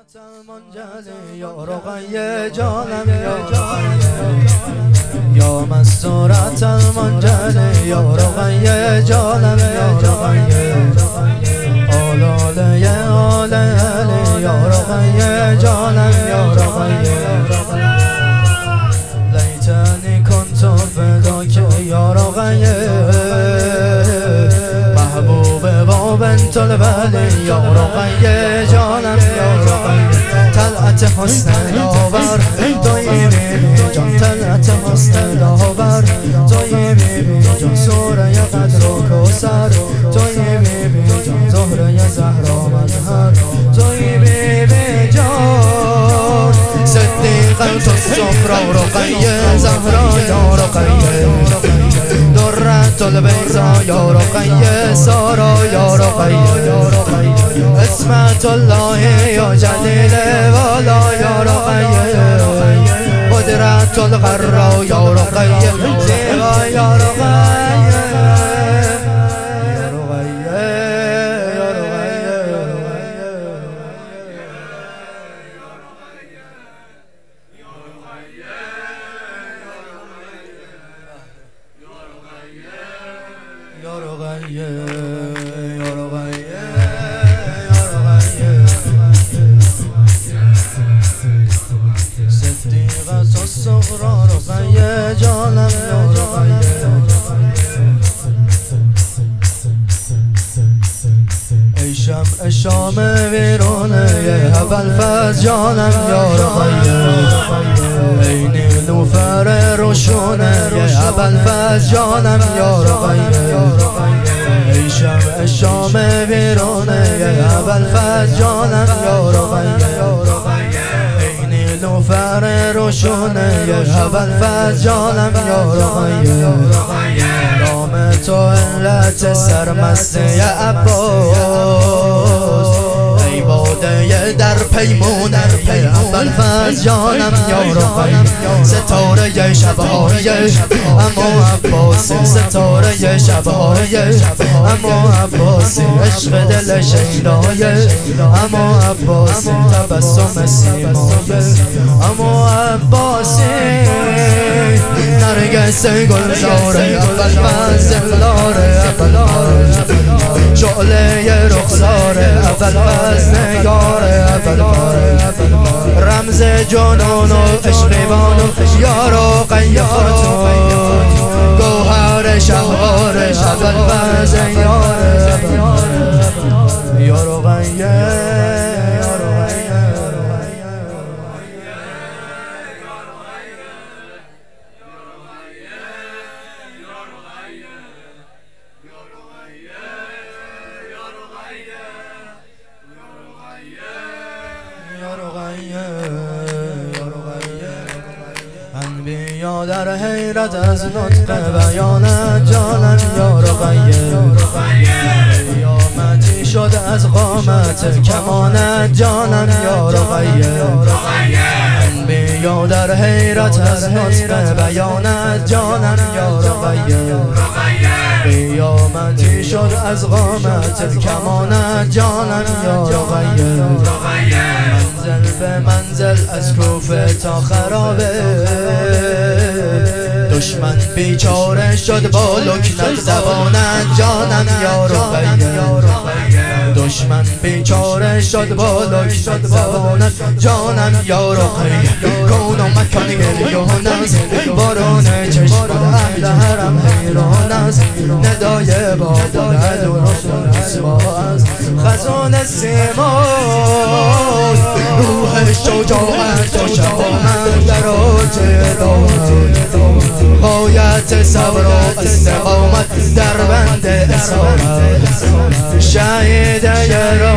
یا رقیه جانم یا مستورت المنجل یا رقیه جانم آلاله آلاله یا رقیه جانم یا رقیه لیتنی کنت فداک یا رقیه محبوب و بنت الولی یا رقیه جانم یا رقیه طلعت حسن داور توی بیبی جان طلعت حسن داور توی بیبی جان سوره قدر و کوثر توی بیبی جان زهره زهرا مظهر توی بیبی جان صدیقه الصفرا رقیه زهرا یا رقیه درة البیضا یا رقیه سارا یا رقیه اسمت الله یا جلیل والا یا رقیه قدرت القرا یا رقیه زیبا یا رقیه صدیقه الصغرا رقیه جانم یا رقیه ای شمع شام ویرونه ابوالفضل جانم یا رقیه ای نیلوفر روشونه ابوالفضل جانم یا رقیه ای شمع شام ویرونه ابوالفضل جانم یا رقیه نیلوفر روشونه ابوالفضل جانم یا رقیه نام تو علت سرمست عباس ای باده در پیمون ابوالفضل جانم یا رقیه ستاره شبهای اما عباس ستاره شبهای اما عباس عشق دل شیدای اما عباس تبسم سیمای اما عباس نرگس گلزاره ابوالفضل لاره شعله رخساره ابوالفضل نگاره رمز جنون و عشقیبان یا رقیه خاتون گوهر شهوار ابوالفضل یاره یا رقیه انبیا در حیرت از نطق بیانت جانم یا رقیه قیامتی شد از قامت کمانت جانم یا رقیه انبیا در حیرت از نطق بیانت جانم یا رقیه قیامتی شد از قامت کمانت جانم یا رقیه منزل به منزل از کوفه تا خرابه دشمن بیچاره شد با لکنت زبانت جانم یا رقیه دشمن بیچاره شد با لکنت زبانت جانم یا رقیه کون و مکان گریه و نزد باران چشم اهل حرم حیران است ندای بابا ندرست و نسواز خزان سیماز روح شجاعت و شهامت در اوج غایت صبر و استقامت در بند اسارت شهید